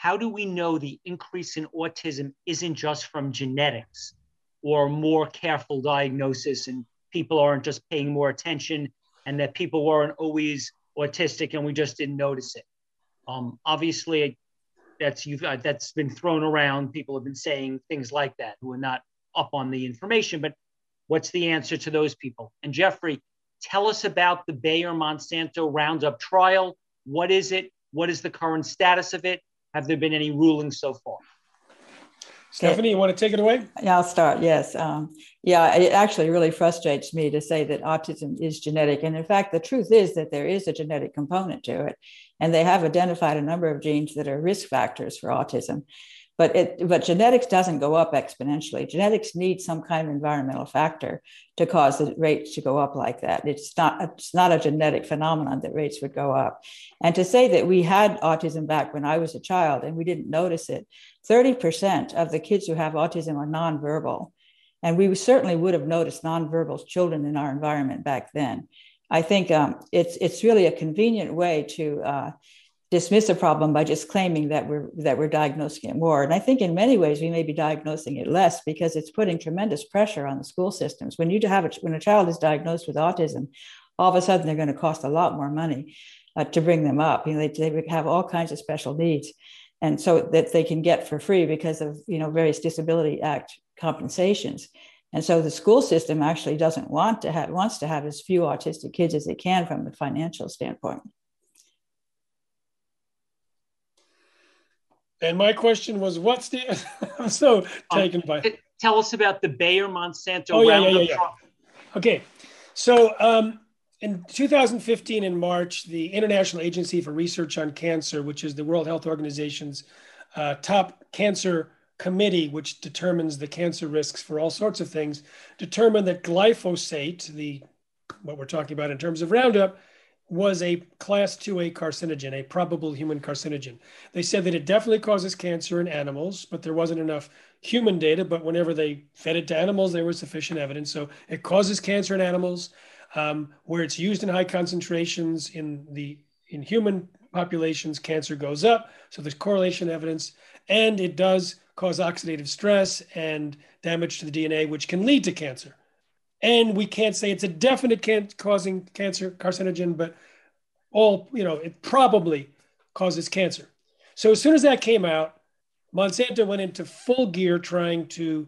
how do we know the increase in autism isn't just from genetics or more careful diagnosis and people aren't just paying more attention and that people weren't always autistic and we just didn't notice it? Obviously, that's been thrown around. People have been saying things like that who are not up on the information, but what's the answer to those people? And Jeffrey, tell us about the Bayer-Monsanto Roundup trial. What is it? What is the current status of it? Have there been any rulings so far? Stephanie, you want to take it away? Yeah, I'll start. Yes. Yeah, it actually really frustrates me to say that autism is genetic. And in fact, the truth is that there is a genetic component to it. And they have identified a number of genes that are risk factors for autism. But genetics doesn't go up exponentially. Genetics need some kind of environmental factor to cause the rates to go up like that. It's not a genetic phenomenon that rates would go up. And to say that we had autism back when I was a child and we didn't notice it, 30% of the kids who have autism are nonverbal. And we certainly would have noticed nonverbal children in our environment back then. I think it's really a convenient way to dismiss a problem by just claiming that we're diagnosing it more. And I think in many ways we may be diagnosing it less because it's putting tremendous pressure on the school systems. When a child is diagnosed with autism, all of a sudden they're going to cost a lot more money to bring them up. They have all kinds of special needs, and so that they can get for free because of various Disability Act compensations. And so the school system actually wants to have as few autistic kids as they can from a financial standpoint. And my question was, what's the? I'm so taken by. Tell us about the Bayer-Monsanto Roundup trial. Okay, so in 2015, in March, the International Agency for Research on Cancer, which is the World Health Organization's top cancer committee, which determines the cancer risks for all sorts of things, determined that glyphosate, what we're talking about in terms of Roundup, was a class 2A carcinogen, a probable human carcinogen. They said that it definitely causes cancer in animals, but there wasn't enough human data. But whenever they fed it to animals, there was sufficient evidence. So it causes cancer in animals. Where it's used in high concentrations in human populations, cancer goes up. So there's correlation evidence, and it does cause oxidative stress and damage to the DNA, which can lead to cancer. And we can't say it's a definite causing cancer carcinogen, but it probably causes cancer. So as soon as that came out, Monsanto went into full gear trying to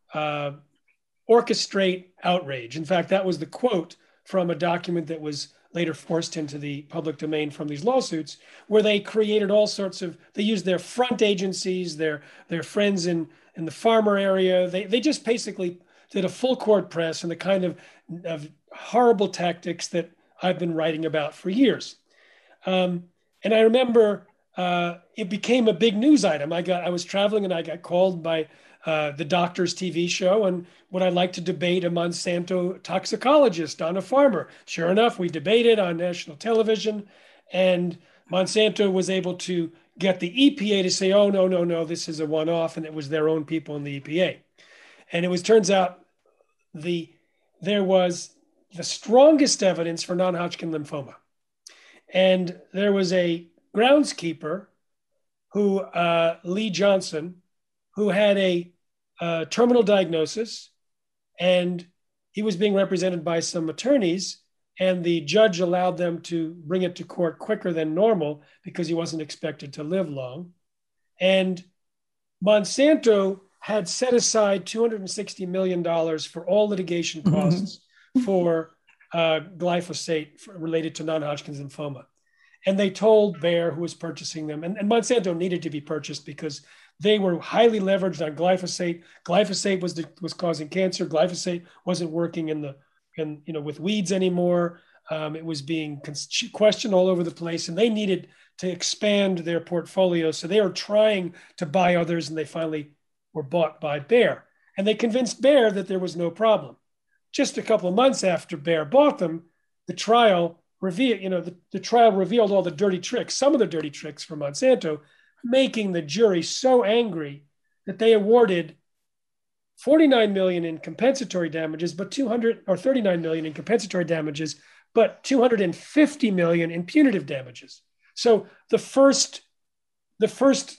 orchestrate outrage. In fact, that was the quote from a document that was later forced into the public domain from these lawsuits, where they created all sorts of, they used their front agencies, their friends in the farmer area. They just basically did a full court press and the kind of horrible tactics that I've been writing about for years. And I remember it became a big news item. I was traveling and I got called by the Doctor's TV show, and would I like to debate a Monsanto toxicologist on a farmer? Sure enough, we debated on national television, and Monsanto was able to get the EPA to say, oh, no, this is a one-off, and it was their own people in the EPA. And turns out there was the strongest evidence for non-Hodgkin lymphoma. And there was a groundskeeper who, Lee Johnson, who had a terminal diagnosis, and he was being represented by some attorneys, and the judge allowed them to bring it to court quicker than normal because he wasn't expected to live long. And Monsanto had set aside $260 million for all litigation costs for glyphosate related to non-Hodgkin's lymphoma. And they told Bayer, who was purchasing them, and Monsanto needed to be purchased because they were highly leveraged on glyphosate. Glyphosate was causing cancer. Glyphosate wasn't working with weeds anymore. It was being questioned all over the place, and they needed to expand their portfolio. So they were trying to buy others, and they finally were bought by Bayer. And they convinced Bayer that there was no problem. Just a couple of months after Bayer bought them, the trial revealed all the dirty tricks, some of the dirty tricks from Monsanto, making the jury so angry that they awarded $49 million in compensatory damages, but $39 million in compensatory damages, but $250 million in punitive damages. So the first the first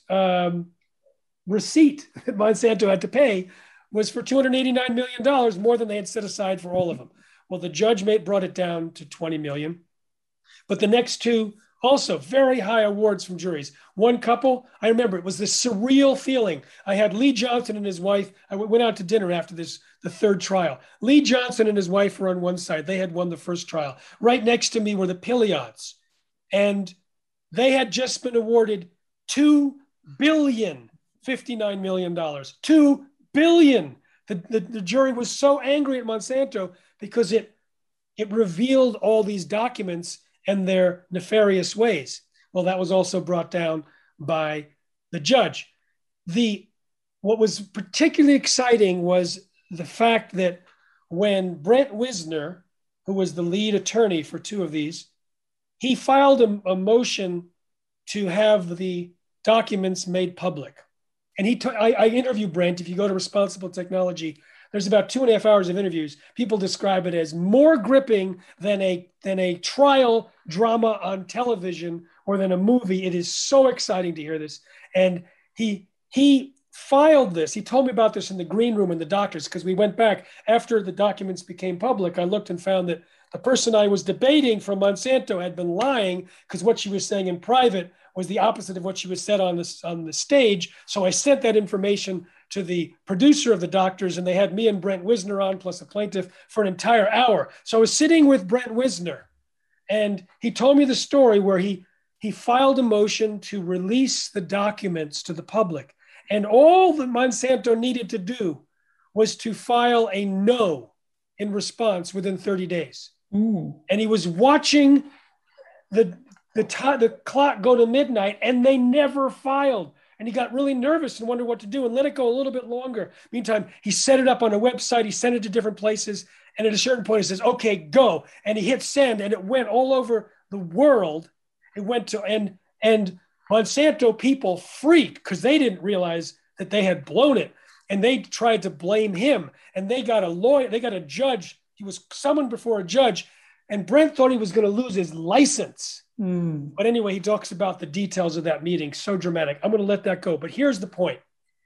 receipt that Monsanto had to pay was for $289 million, more than they had set aside for all of them. Well, the judge brought it down to $20 million. But the next two, also very high awards from juries. One couple, I remember, it was this surreal feeling. I had Lee Johnson and his wife. I went out to dinner after the third trial. Lee Johnson and his wife were on one side. They had won the first trial. Right next to me were the Pillions. And they had just been awarded $2 billion, $59 million. $2 billion. The jury was so angry at Monsanto because it revealed all these documents and their nefarious ways. Well, that was also brought down by the judge. What was particularly exciting was the fact that when Brent Wisner, who was the lead attorney for two of these, he filed a motion to have the documents made public. And I interviewed Brent. If you go to Responsible Technology, there's about 2.5 hours of interviews. People describe it as more gripping than a trial drama on television or than a movie. It is so exciting to hear this. And he filed this. He told me about this in the green room in the doctors, because we went back after the documents became public. I looked and found that the person I was debating from Monsanto had been lying, because what she was saying in private was the opposite of what she was said on the stage. So I sent that information to the producer of the doctors, and they had me and Brent Wisner on, plus a plaintiff, for an entire hour. So I was sitting with Brent Wisner, and he told me the story where he filed a motion to release the documents to the public. And all that Monsanto needed to do was to file a no in response within 30 days. And he was watching the clock go to midnight, and they never filed. And he got really nervous and wondered what to do and let it go a little bit longer. Meantime, he set it up on a website. He sent it to different places. And at a certain point, he says, okay, go. And he hit send, and it went all over the world. It went to, and Monsanto people freaked because they didn't realize that they had blown it. And they tried to blame him. And they got a lawyer, they got a judge. He was summoned before a judge. And Brent thought he was going to lose his license. But anyway, he talks about the details of that meeting. So dramatic. I'm going to let that go. But here's the point.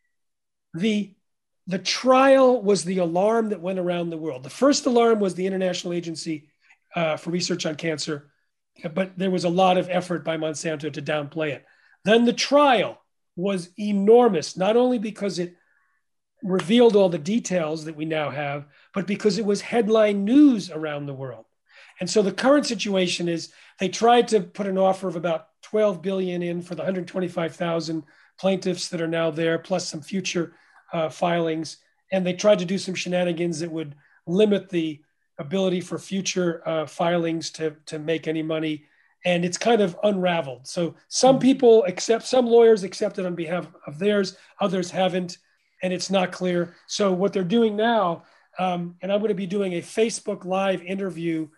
The trial was the alarm that went around the world. The first alarm was the International Agency for Research on Cancer, but there was a lot of effort by Monsanto to downplay it. Then the trial was enormous, not only because it revealed all the details that we now have, but because it was headline news around the world. And so the current situation is they tried to put an offer of about $12 billion in for the 125,000 plaintiffs that are now there, plus some future filings. And they tried to do some shenanigans that would limit the ability for future filings to make any money. And it's kind of unraveled. So some people some lawyers accepted on behalf of theirs, others haven't, and it's not clear. So what they're doing now, and I'm going to be doing a Facebook Live interview.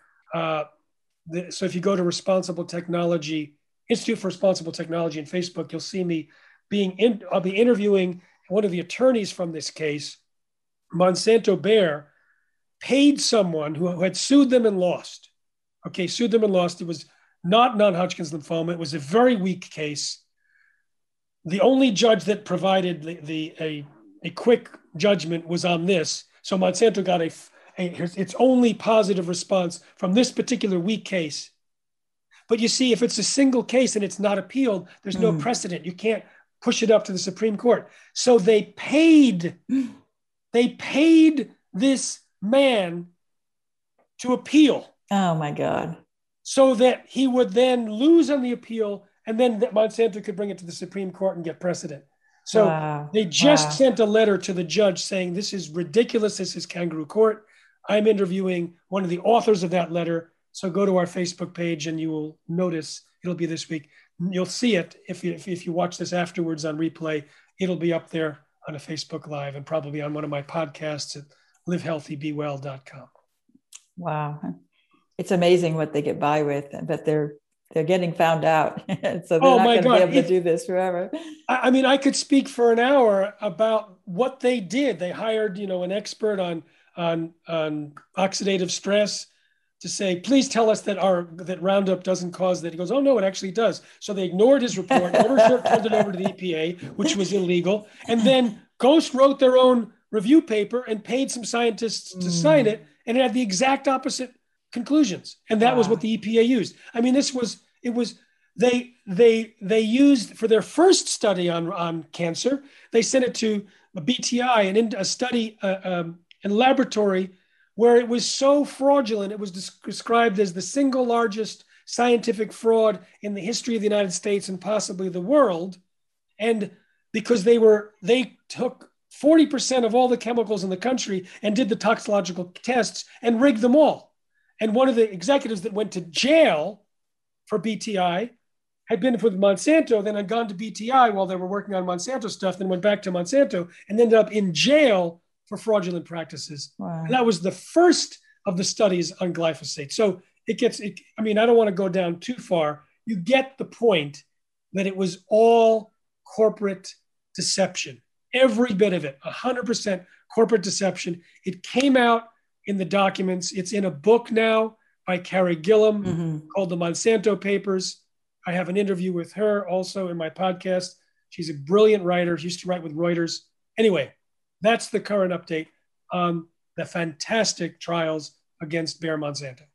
So if you go to Responsible Technology, Institute for Responsible Technology on Facebook, you'll see me I'll be interviewing one of the attorneys from this case. Monsanto Bayer paid someone who had sued them and lost. Okay, sued them and lost. It was not non-Hodgkin's lymphoma. It was a very weak case. The only judge that provided a quick judgment was on this. So Monsanto got its only positive response from this particular weak case. But you see, if it's a single case and it's not appealed, there's no precedent. You can't push it up to the Supreme Court. So they paid this man to appeal. Oh my God. So that he would then lose on the appeal, and then Monsanto could bring it to the Supreme Court and get precedent. So they just sent a letter to the judge saying, this is ridiculous. This is kangaroo court. I'm interviewing one of the authors of that letter. So go to our Facebook page and you will notice, it'll be this week. You'll see it if you watch this afterwards on replay. It'll be up there on a Facebook Live and probably on one of my podcasts at livehealthybewell.com. Wow. It's amazing what they get by with, but they're getting found out. So they're not going to be able to do this forever. I mean, I could speak for an hour about what they did. They hired, an expert on oxidative stress to say, please tell us that that Roundup doesn't cause that. He goes, oh no, it actually does. So they ignored his report, never turned it over to the EPA, which was illegal. And then Ghost wrote their own review paper and paid some scientists to sign it. And it had the exact opposite conclusions. And that was what the EPA used. I mean, they used for their first study on cancer, they sent it to a BTI and in a study in a laboratory where it was so fraudulent, it was described as the single largest scientific fraud in the history of the United States and possibly the world. And because they took 40% of all the chemicals in the country and did the toxicological tests and rigged them all. And one of the executives that went to jail for BTI had been with Monsanto, then had gone to BTI while they were working on Monsanto stuff, then went back to Monsanto and ended up in jail for fraudulent practices. Wow. And that was the first of the studies on glyphosate. So I don't want to go down too far. You get the point that it was all corporate deception. Every bit of it, 100% corporate deception. It came out in the documents. It's in a book now by Carrie Gillam called The Monsanto Papers. I have an interview with her also in my podcast. She's a brilliant writer. She used to write with Reuters. Anyway, that's the current update on the fantastic trials against Bayer Monsanto.